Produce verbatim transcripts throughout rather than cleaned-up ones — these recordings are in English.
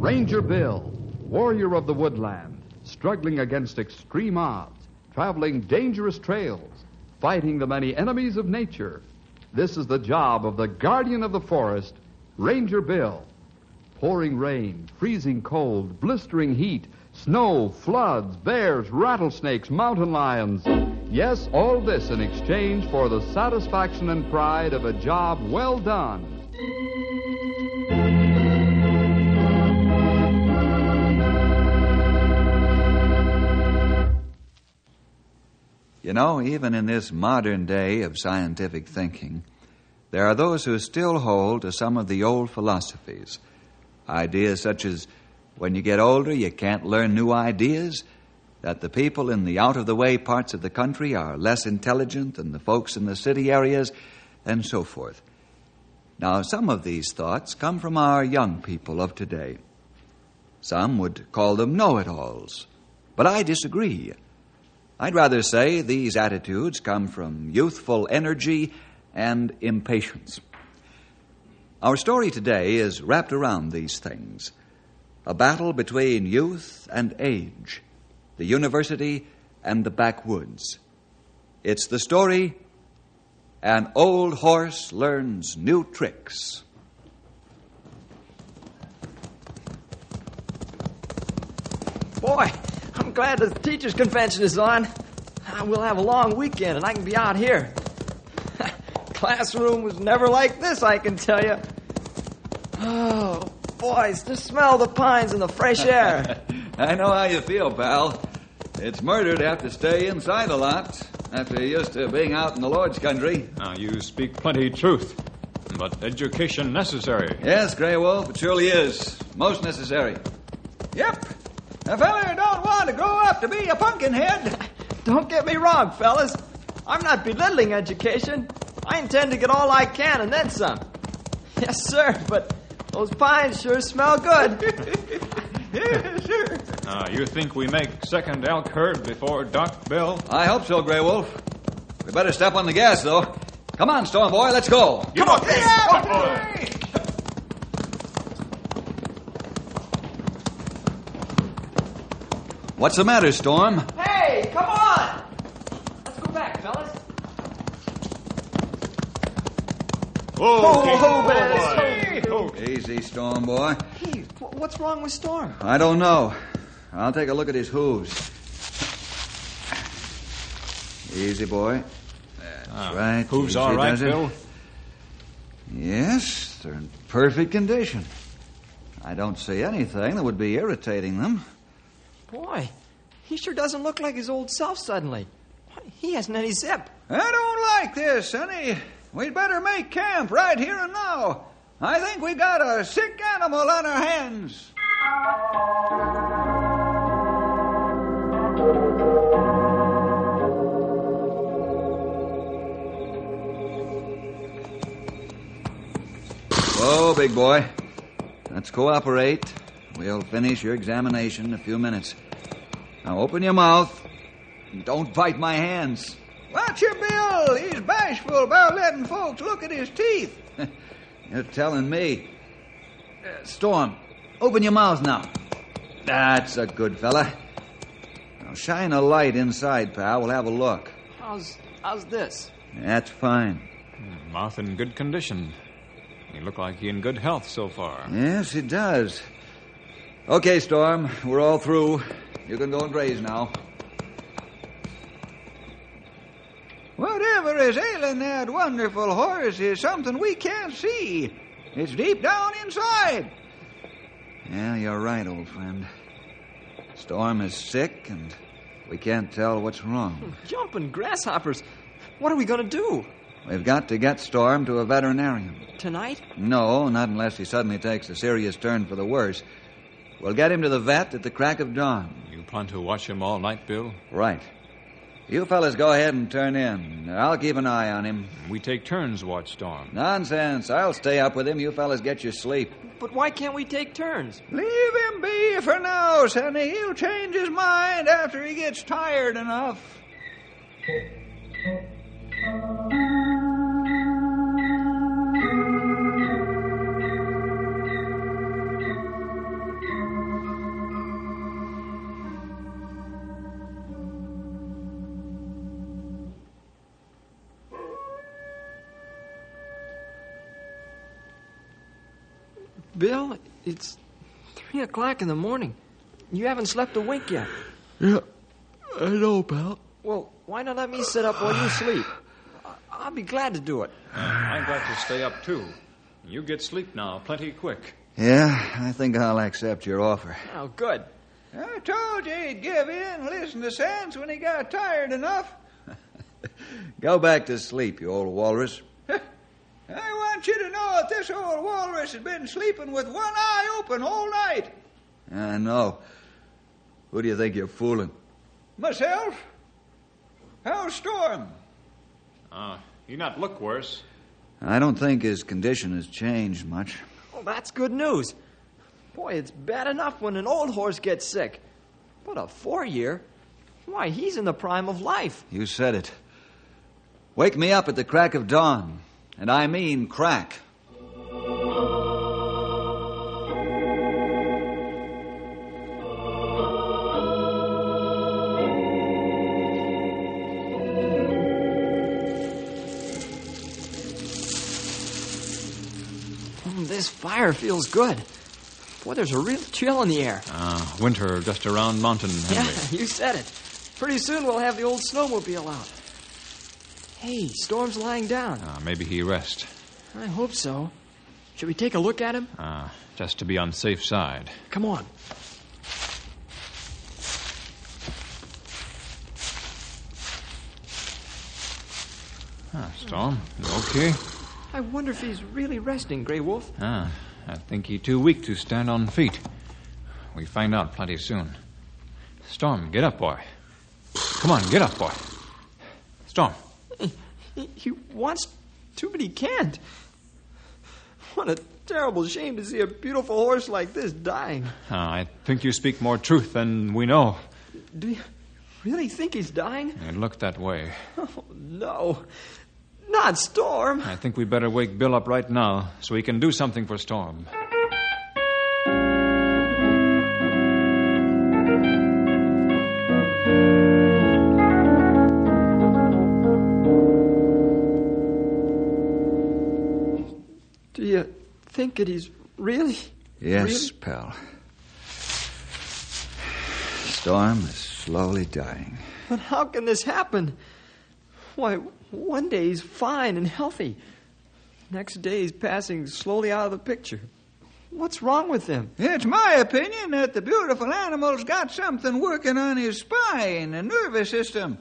Ranger Bill, warrior of the woodland, struggling against extreme odds, traveling dangerous trails, fighting the many enemies of nature. This is the job of the guardian of the forest, Ranger Bill. Pouring rain, freezing cold, blistering heat, snow, floods, bears, rattlesnakes, mountain lions. Yes, all this in exchange for the satisfaction and pride of a job well done. You know, even in this modern day of scientific thinking, there are those who still hold to some of the old philosophies. Ideas such as, when you get older, you can't learn new ideas, that the people in the out-of-the-way parts of the country are less intelligent than the folks in the city areas, and so forth. Now, some of these thoughts come from our young people of today. Some would call them know-it-alls, but I disagree. I'd rather say these attitudes come from youthful energy and impatience. Our story today is wrapped around these things. A battle between youth and age, the university and the backwoods. It's the story, An Old Horse Learns New Tricks. Boy, I'm glad the teachers' convention is on. We'll have a long weekend and I can be out here. Classroom was never like this, I can tell you. Oh, boys, just smell the pines and the fresh air. I know how you feel, pal. It's murder to have to stay inside a lot after you're used to being out in the Lord's country. Now, you speak plenty truth, but education necessary. Yes, Grey Wolf, it surely is. Most necessary. Yep. A fella don't want to grow up to be a pumpkinhead. Don't get me wrong, fellas. I'm not belittling education. I intend to get all I can and then some. Yes, sir, but those pines sure smell good. Yeah, sure. Uh, you think we make second elk herd before dark, Bill? I hope so, Grey Wolf. We better step on the gas, though. Come on, Storm Boy, let's go. Come on, yeah, boy. What's the matter, Storm? Hey, come on! Let's go back, fellas. Oh, ho, ho, man. ho, Easy, Storm Boy. Hey, what's wrong with Storm? I don't know. I'll take a look at his hooves. Easy, boy. That's uh, right. Hooves Easy all right, does it. Bill? Yes, they're in perfect condition. I don't see anything that would be irritating them. Boy, he sure doesn't look like his old self suddenly. He hasn't any zip. I don't like this, honey. We'd better make camp right here and now. I think we got a sick animal on our hands. Whoa, big boy. Let's cooperate. We'll finish your examination in a few minutes. Now open your mouth. Don't bite my hands. Watch your Bill. He's bashful about letting folks look at his teeth. You're telling me. Uh, Storm, open your mouth now. That's a good fella. Now shine a light inside, pal. We'll have a look. How's how's this? That's fine. Mouth in good condition. You look like you're in good health so far. Yes, it does. Okay, Storm, we're all through. You can go and graze now. Whatever is ailing that wonderful horse is something we can't see. It's deep down inside. Yeah, you're right, old friend. Storm is sick, and we can't tell what's wrong. Jumping grasshoppers. What are we going to do? We've got to get Storm to a veterinarian. Tonight? No, not unless he suddenly takes a serious turn for the worse. We'll get him to the vet at the crack of dawn. You plan to watch him all night, Bill? Right. You fellas go ahead and turn in. I'll keep an eye on him. We take turns watch Storm. Nonsense. I'll stay up with him. You fellas get your sleep. But why can't we take turns? Leave him be for now, Sonny. He'll change his mind after he gets tired enough. Bill, it's three o'clock in the morning. You haven't slept a wink yet. Yeah, I know, pal. Well, why not let me sit up while you sleep? I- I'll be glad to do it. Uh, I'm glad to stay up, too. You get sleep now, plenty quick. Yeah, I think I'll accept your offer. Oh, good. I told you he'd give in and listen to sense when he got tired enough. Go back to sleep, you old walrus. I want you to know that this old walrus has been sleeping with one eye open all night. I know. Who do you think you're fooling? Myself? How's Storm? Uh, he not look worse. I don't think his condition has changed much. Well, that's good news. Boy, it's bad enough when an old horse gets sick. But a four-year? Why, he's in the prime of life. You said it. Wake me up at the crack of dawn. And I mean crack. Mm, this fire feels good. Boy, there's a real chill in the air. Uh, winter just around Mountain, Henry. Yeah, you said it. Pretty soon we'll have the old snowmobile out. Hey, Storm's lying down. Uh, maybe he rest. I hope so. Should we take a look at him? Uh, just to be on safe side. Come on. Ah, Storm, you okay? I wonder if he's really resting, Grey Wolf. Ah, I think he too weak to stand on feet. We find out plenty soon. Storm, get up, boy. Come on, get up, boy. Storm. He, he wants to, but he can't. What a terrible shame to see a beautiful horse like this dying. Uh, I think you speak more truth than we know. Do you really think he's dying? It looked that way. Oh, no. Not Storm. I think we better wake Bill up right now so he can do something for Storm. Do you think that he's really... Yes, really? pal. Storm is slowly dying. But how can this happen? Why, one day he's fine and healthy. Next day he's passing slowly out of the picture. What's wrong with him? It's my opinion that the beautiful animal's got something working on his spine and nervous system.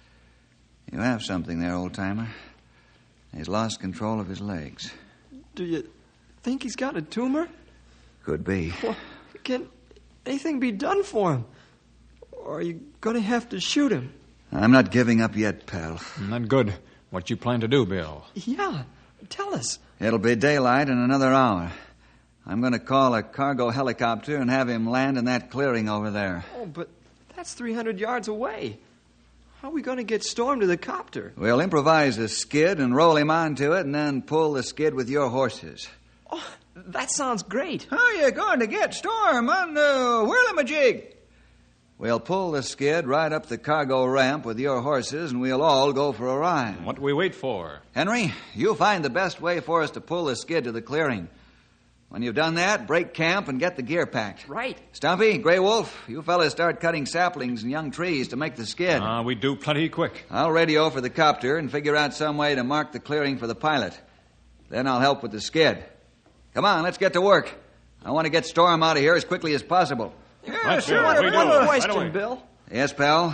You have something there, old-timer. He's lost control of his legs. Do you think he's got a tumor? Could be. Well, can anything be done for him? Or are you going to have to shoot him? I'm not giving up yet, pal. Not good. What you plan to do, Bill? Yeah, tell us. It'll be daylight in another hour. I'm going to call a cargo helicopter and have him land in that clearing over there. Oh, but that's three hundred yards away. How are we going to get Storm to the copter? We'll improvise a skid and roll him onto it and then pull the skid with your horses. Oh, that sounds great. How are you going to get Storm on the whirlimajig? We'll pull the skid right up the cargo ramp with your horses, and we'll all go for a ride. What do we wait for? Henry, you find the best way for us to pull the skid to the clearing. When you've done that, break camp and get the gear packed. Right. Stumpy, Grey Wolf, you fellas start cutting saplings and young trees to make the skid. Uh, we do plenty quick. I'll radio for the copter and figure out some way to mark the clearing for the pilot. Then I'll help with the skid. Come on, let's get to work. I want to get Storm out of here as quickly as possible. Yeah, Right, sure. Bill. One, We do. one Right question, away. Bill. Yes, pal?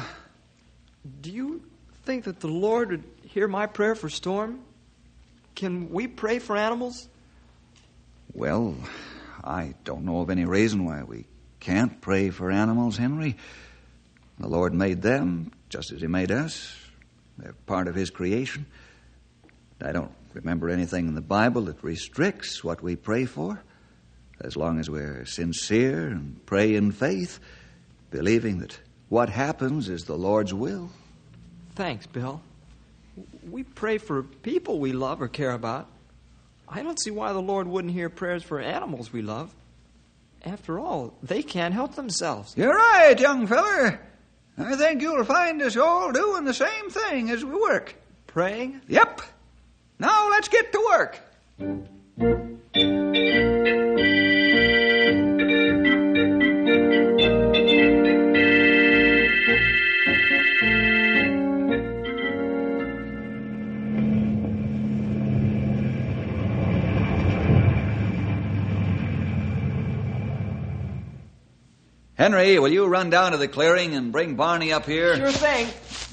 Do you think that the Lord would hear my prayer for Storm? Can we pray for animals? Well, I don't know of any reason why we can't pray for animals, Henry. The Lord made them just as He made us. They're part of His creation. I don't remember anything in the Bible that restricts what we pray for. As long as we're sincere and pray in faith, believing that what happens is the Lord's will. Thanks, Bill. We pray for people we love or care about. I don't see why the Lord wouldn't hear prayers for animals we love. After all, they can't help themselves. You're right, young feller. I think you'll find us all doing the same thing as we work. Praying? Yep. Now let's get to work. Henry, will you run down to the clearing and bring Barney up here? Sure thing.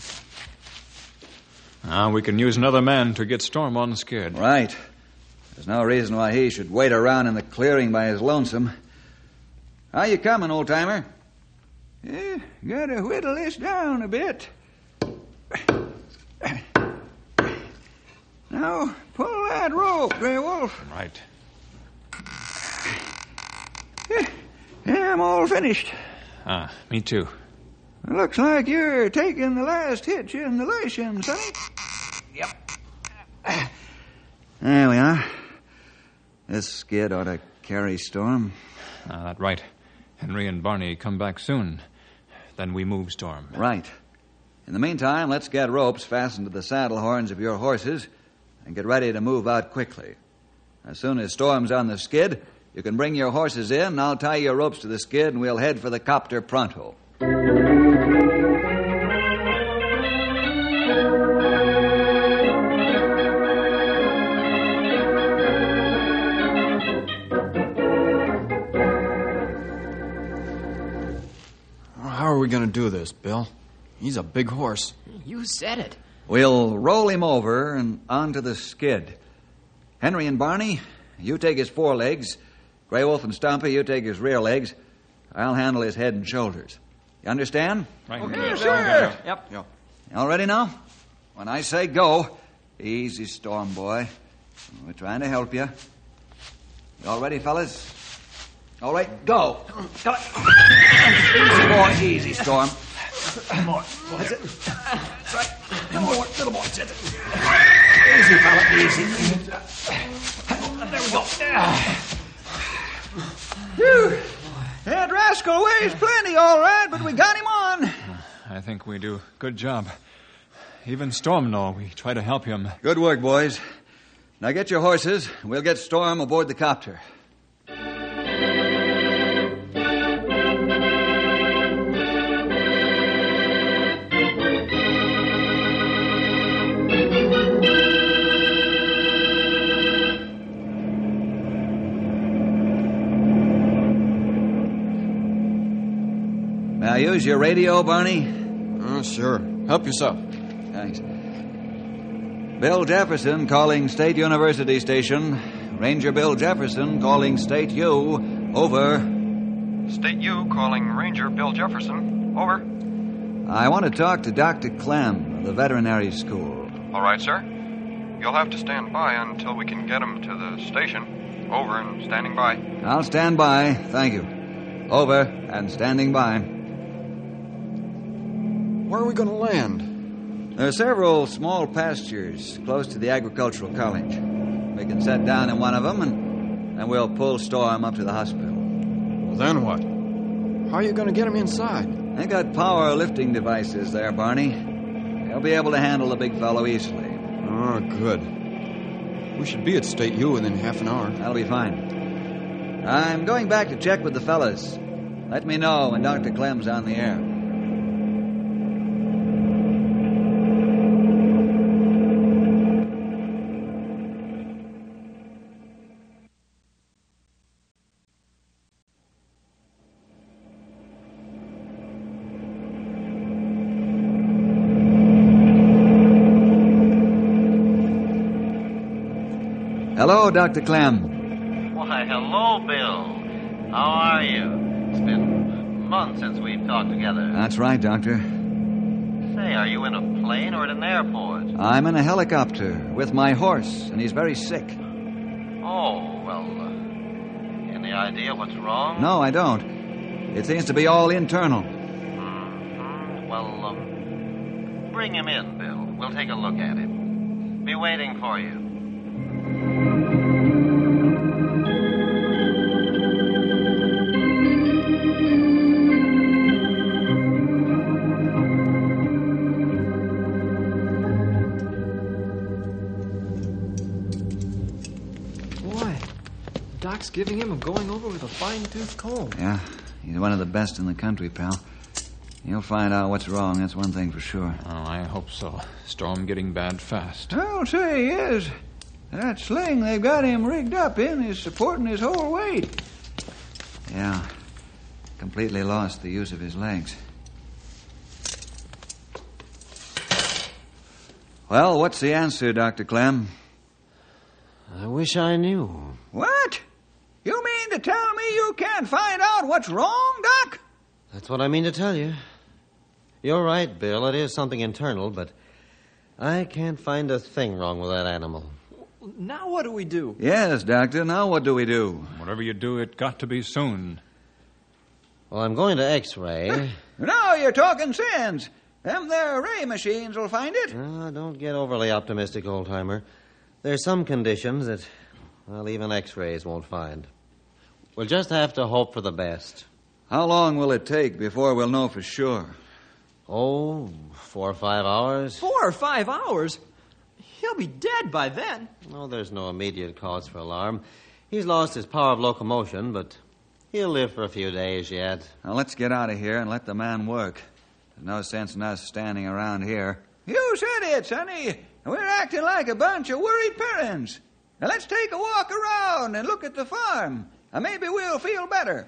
Now we can use another man to get Storm on the skid. Right. There's no reason why he should wait around in the clearing by his lonesome. How you coming, old-timer? Yeah, gotta whittle this down a bit. Now, pull that rope, Grey Wolf. Right. Yeah, I'm all finished. Ah, me too. Looks like you're taking the last hitch in the lashing, Sonny. Yep. There we are. This skid ought to carry Storm. Ah, that's right. Henry and Barney come back soon. Then we move Storm. Right. In the meantime, let's get ropes fastened to the saddle horns of your horses and get ready to move out quickly. As soon as Storm's on the skid, you can bring your horses in, and I'll tie your ropes to the skid, and we'll head for the copter pronto. How are we going to do this, Bill? He's a big horse. You said it. We'll roll him over and onto the skid. Henry and Barney, you take his forelegs. Grey Wolf and Stompy, you take his rear legs. I'll handle his head and shoulders. You understand? Right. Okay, sure. Yep. Yep. All ready now? When I say go, easy, Storm boy. We're trying to help you. You all ready, fellas? All right, go. Come on. Easy, boy. Easy, Storm. Come on. That's it. That's right. Come on, little boy. That's it. Easy, fella. Easy. There we go. Whew. That rascal weighs plenty, all right, but we got him on. I think we do a good job. Even Storm know we try to help him. Good work, boys. Now get your horses. We'll get Storm aboard the copter. Now use your radio, Barney. Uh, sure. Help yourself. Thanks. Bill Jefferson calling State University Station. Ranger Bill Jefferson calling State U. Over. State U calling Ranger Bill Jefferson. Over. I want to talk to Doctor Clem of the veterinary school. All right, sir. You'll have to stand by until we can get him to the station. Over and standing by. I'll stand by. Thank you. Over and standing by. Where are we going to land? There are several small pastures close to the agricultural college. We can set down in one of them, and, and we'll pull Storm up to the hospital. Well, then what? How are you going to get him inside? They got power lifting devices there, Barney. They'll be able to handle the big fellow easily. Oh, good. We should be at State U within half an hour. That'll be fine. I'm going back to check with the fellas. Let me know when Doctor Clem's on the air. Hello, Doctor Clem. Why, hello, Bill. How are you? It's been months since we've talked together. That's right, Doctor. Say, are you in a plane or at an airport? I'm in a helicopter with my horse, and he's very sick. Oh, well, uh, any idea what's wrong? No, I don't. It seems to be all internal. Mm-hmm. Well, um, bring him in, Bill. We'll take a look at him. Be waiting for you. Boy, Doc's giving him a going over with a fine-tooth comb. Yeah, he's one of the best in the country, pal. You'll find out what's wrong, that's one thing for sure. Oh, I hope so. Storm getting bad fast. I'll say he is. That sling they've got him rigged up in is supporting his whole weight. Yeah. completely lost the use of his legs. Well, what's the answer, Doctor Clem? I wish I knew. What? You mean to tell me you can't find out what's wrong, Doc? That's what I mean to tell you. You're right, Bill. It is something internal, but I can't find a thing wrong with that animal. Now what do we do? Yes, Doctor. Now what do we do? Whatever you do, it got to be soon. Well, I'm going to X-ray. Now you're talking sense. Them there ray machines will find it. Oh, don't get overly optimistic, old-timer. There's some conditions that, well, even X-rays won't find. We'll just have to hope for the best. How long will it take before we'll know for sure? Oh, four or five hours. Four or five hours? He'll be dead by then. No, there's no immediate cause for alarm. He's lost his power of locomotion, but he'll live for a few days yet. Now, let's get out of here and let the man work. There's no sense in us standing around here. You said it, Sonny. We're acting like a bunch of worried parents. Now let's take a walk around and look at the farm. And maybe we'll feel better.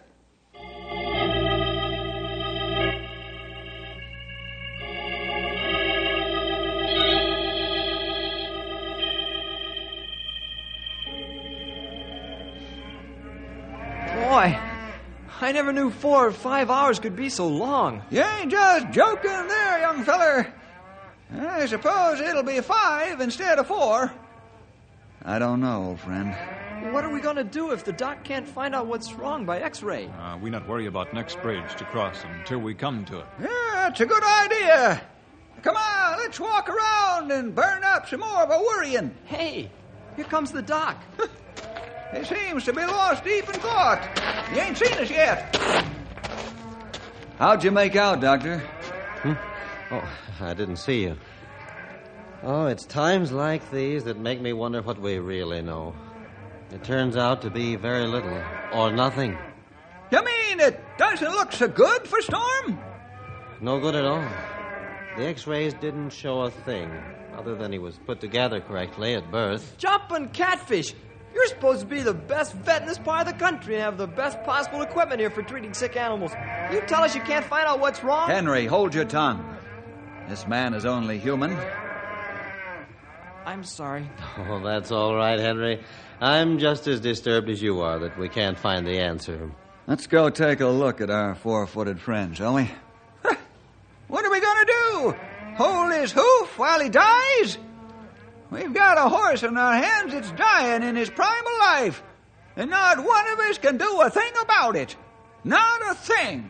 Boy, I never knew four or five hours could be so long. You ain't just joking there, young feller. I suppose it'll be five instead of four. I don't know, old friend. What are we going to do if the doc can't find out what's wrong by X-ray? Uh, we not worry about next bridge to cross until we come to it. Yeah, that's a good idea. Come on, let's walk around and burn up some more of our worrying. Hey, here comes the doc. He seems to be lost deep in thought. He ain't seen us yet. How'd you make out, Doctor? Hmm? Oh, I didn't see you. Oh, it's times like these that make me wonder what we really know. It turns out to be very little, or nothing. You mean it doesn't look so good for Storm? No good at all. The X-rays didn't show a thing, other than he was put together correctly at birth. Jumping catfish! You're supposed to be the best vet in this part of the country and have the best possible equipment here for treating sick animals. You tell us you can't find out what's wrong? Henry, hold your tongue. This man is only human. I'm sorry. Oh, that's all right, Henry. I'm just as disturbed as you are that we can't find the answer. Let's go take a look at our four-footed friend, shall we? What are we going to do? Hold his hoof while he dies? We've got a horse in our hands that's dying in his primal life, and not one of us can do a thing about it. Not a thing.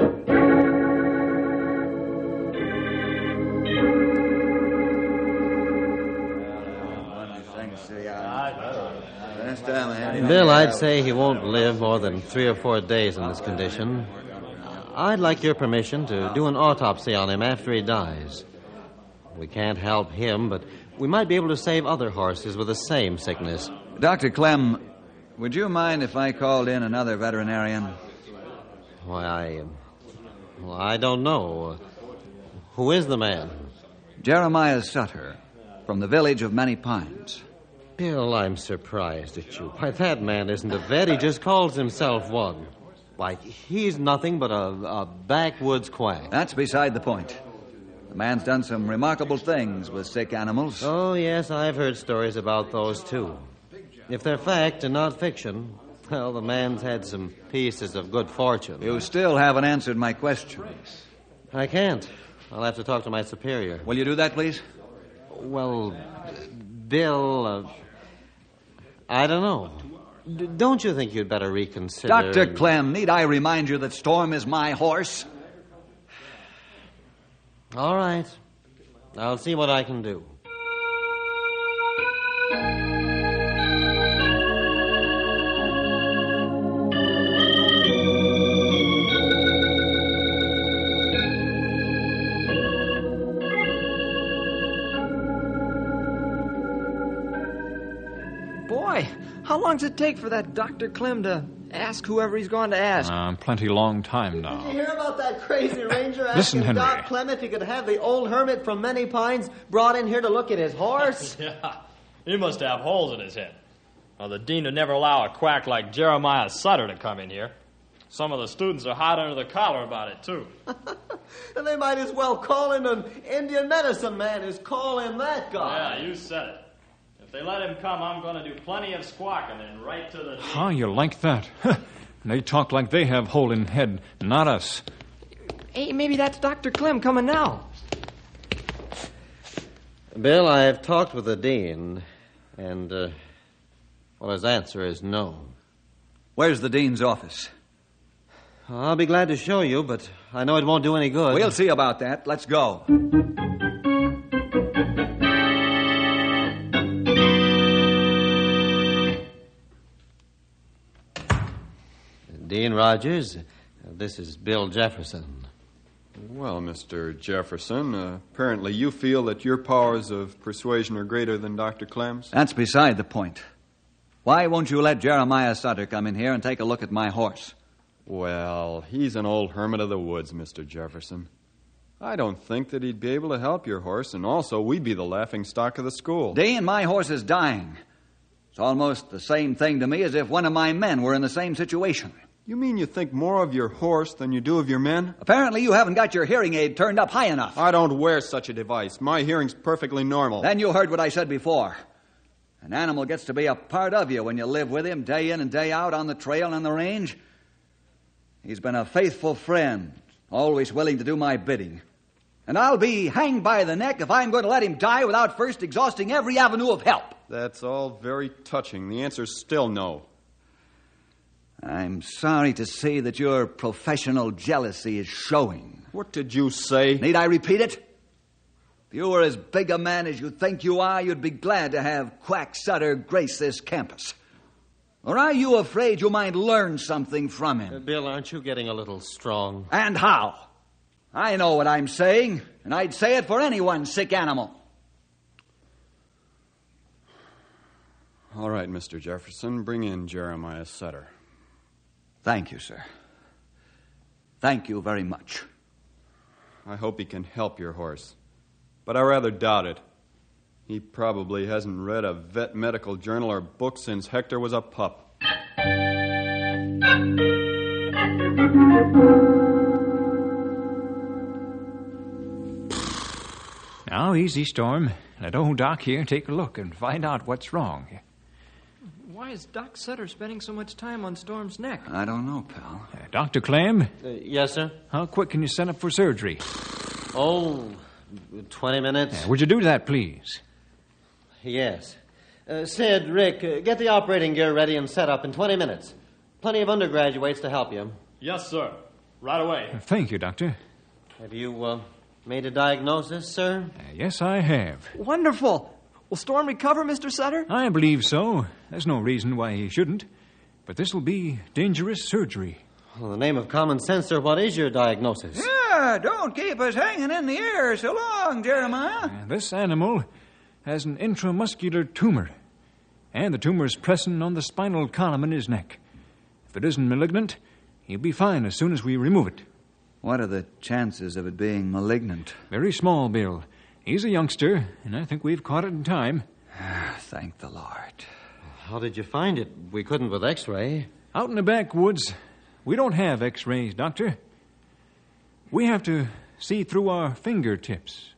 Bill, I'd say he won't live more than three or four days in this condition. I'd like your permission to do an autopsy on him after he dies. We can't help him, but we might be able to save other horses with the same sickness. Doctor Clem, would you mind if I called in another veterinarian? Why, I... Well, I don't know. Who is the man? Jeremiah Sutter, from the village of Many Pines. Bill, I'm surprised at you. Why, that man isn't a vet. He just calls himself one. Why, he's nothing but a, a backwoods quack. That's beside the point. The man's done some remarkable things with sick animals. Oh, yes, I've heard stories about those, too. If they're fact and not fiction, well, the man's had some pieces of good fortune. You still haven't answered my question. I can't. I'll have to talk to my superior. Will you do that, please? Well, Bill, uh, I don't know. D- don't you think you'd better reconsider... Doctor Clem, need I remind you that Storm is my horse? All right. I'll see what I can do. Boy, how long does it take for that Doctor Clem to ask whoever he's going to ask? Uh, plenty long time now. Did you hear about that crazy ranger Listen, asking Henry. Doc Clem if he could have the old hermit from Many Pines brought in here to look at his horse? Yeah, he must have holes in his head. Well, the dean would never allow a quack like Jeremiah Sutter to come in here. Some of the students are hot under the collar about it, too. And they might as well call in an Indian medicine man as call in that guy. Yeah, you said it. If they let him come, I'm going to do plenty of squawking and right to the... How you like that? They talk like they have hole in head, not us. Hey, maybe that's Doctor Clem coming now. Bill, I've talked with the dean, and, uh, well, his answer is no. Where's the dean's office? I'll be glad to show you, but I know it won't do any good. We'll see about that. Let's go. Dean Rogers, this is Bill Jefferson. Well, Mister Jefferson, uh, apparently you feel that your powers of persuasion are greater than Doctor Clem's? That's beside the point. Why won't you let Jeremiah Sutter come in here and take a look at my horse? Well, he's an old hermit of the woods, Mister Jefferson. I don't think that he'd be able to help your horse, and also we'd be the laughing stock of the school. Dean, my horse is dying. It's almost the same thing to me as if one of my men were in the same situation. You mean you think more of your horse than you do of your men? Apparently you haven't got your hearing aid turned up high enough. I don't wear such a device. My hearing's perfectly normal. Then you heard what I said before. An animal gets to be a part of you when you live with him day in and day out on the trail and on the range. He's been a faithful friend, always willing to do my bidding. And I'll be hanged by the neck if I'm going to let him die without first exhausting every avenue of help. That's all very touching. The answer's still no. I'm sorry to see that your professional jealousy is showing. What did you say? Need I repeat it? If you were as big a man as you think you are, you'd be glad to have Quack Sutter grace this campus. Or are you afraid you might learn something from him? Uh, Bill, aren't you getting a little strong? And how? I know what I'm saying, and I'd say it for any one sick animal. All right, Mister Jefferson, bring in Jeremiah Sutter. Thank you, sir. Thank you very much. I hope he can help your horse, but I rather doubt it. He probably hasn't read a vet medical journal or book since Hector was a pup. Now, easy, Storm. Let old Doc here take a look and find out what's wrong. Why is Doc Sutter spending so much time on Storm's neck? I don't know, pal. Uh, Doctor Clem? Uh, yes, sir? How quick can you set up for surgery? Oh, twenty minutes. Uh, would you do that, please? Yes. Uh, Sid, Rick, uh, get the operating gear ready and set up in twenty minutes. Plenty of undergraduates to help you. Yes, sir. Right away. Uh, thank you, Doctor. Have you uh, made a diagnosis, sir? Uh, yes, I have. Wonderful. Will Storm recover, Mister Sutter? I believe so. There's no reason why he shouldn't. But this will be dangerous surgery. Well, in the name of common sense, sir, what is your diagnosis? Yeah, don't keep us hanging in the air so long, Jeremiah. Uh, this animal has an intramuscular tumor, and the tumor is pressing on the spinal column in his neck. If it isn't malignant, he'll be fine as soon as we remove it. What are the chances of it being malignant? Very small, Bill. He's a youngster, and I think we've caught it in time. Thank the Lord. How did you find it? We couldn't with X-ray. Out in the backwoods, we don't have X-rays, Doctor. We have to see through our fingertips.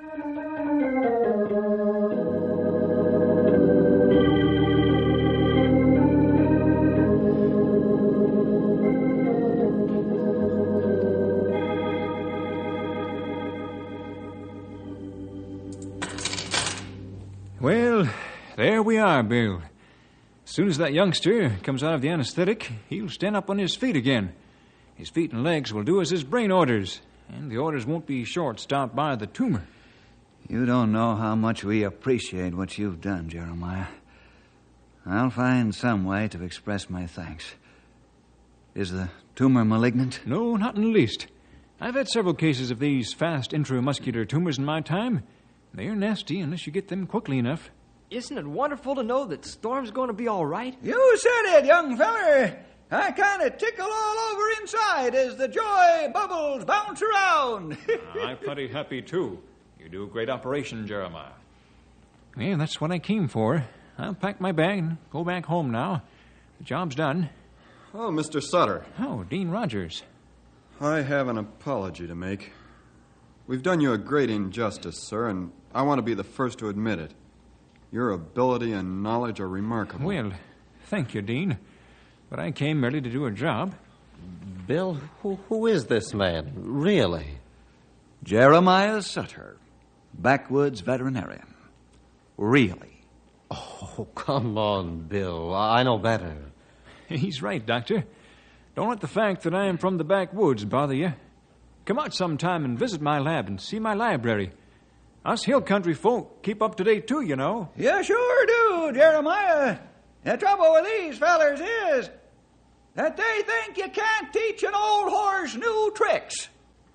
Well, there we are, Bill. As soon as that youngster comes out of the anesthetic, he'll stand up on his feet again. His feet and legs will do as his brain orders, and the orders won't be short-stopped by the tumor. You don't know how much we appreciate what you've done, Jeremiah. I'll find some way to express my thanks. Is the tumor malignant? No, not in the least. I've had several cases of these fast intramuscular tumors in my time. They're nasty unless you get them quickly enough. Isn't it wonderful to know that Storm's going to be all right? You said it, young feller. I kind of tickle all over inside as the joy bubbles bounce around. I'm plenty happy, too. You do a great operation, Jeremiah. Yeah, that's what I came for. I'll pack my bag and go back home now. The job's done. Oh, Mister Sutter. Oh, Dean Rogers. I have an apology to make. We've done you a great injustice, sir, and I want to be the first to admit it. Your ability and knowledge are remarkable. Well, thank you, Dean. But I came merely to do a job. Bill, who, who is this man, really? Jeremiah Sutter, backwoods veterinarian. Really? Oh, come on, Bill. I know better. He's right, Doctor. Don't let the fact that I am from the backwoods bother you. Come out sometime and visit my lab and see my library. Us hill country folk keep up to date, too, you know. You sure do, Jeremiah. The trouble with these fellers is that they think you can't teach an old horse new tricks.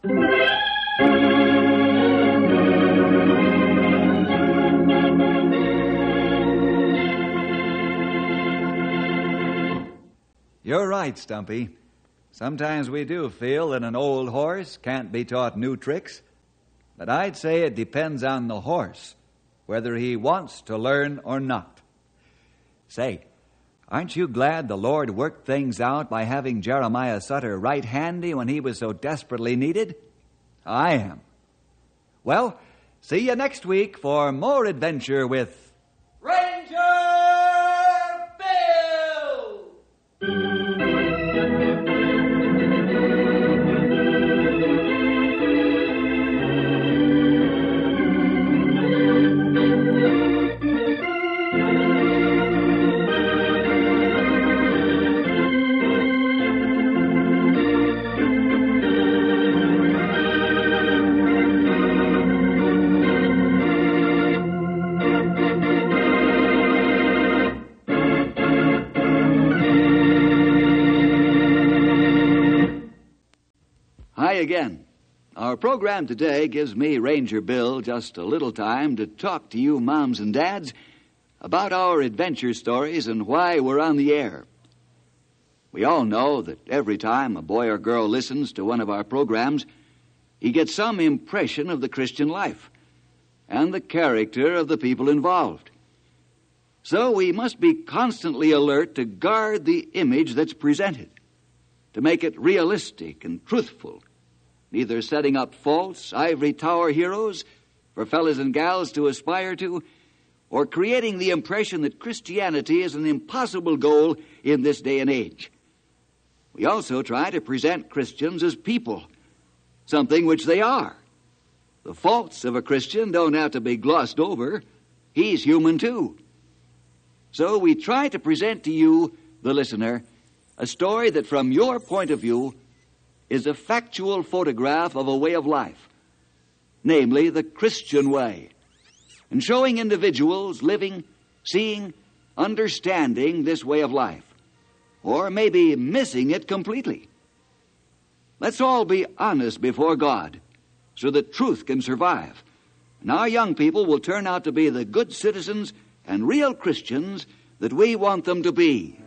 You're right, Stumpy. Sometimes we do feel that an old horse can't be taught new tricks. But I'd say it depends on the horse, whether he wants to learn or not. Say, aren't you glad the Lord worked things out by having Jeremiah Sutter right handy when he was so desperately needed? I am. Well, see you next week for more adventure with Ranger Bill! Again. Our program today gives me, Ranger Bill, just a little time to talk to you moms and dads about our adventure stories and why we're on the air. We all know that every time a boy or girl listens to one of our programs, he gets some impression of the Christian life and the character of the people involved. So we must be constantly alert to guard the image that's presented, to make it realistic and truthful, neither setting up false ivory tower heroes for fellas and gals to aspire to, or creating the impression that Christianity is an impossible goal in this day and age. We also try to present Christians as people, something which they are. The faults of a Christian don't have to be glossed over. He's human too. So we try to present to you, the listener, a story that from your point of view is a factual photograph of a way of life, namely the Christian way, and showing individuals living, seeing, understanding this way of life, or maybe missing it completely. Let's all be honest before God so that truth can survive, and our young people will turn out to be the good citizens and real Christians that we want them to be.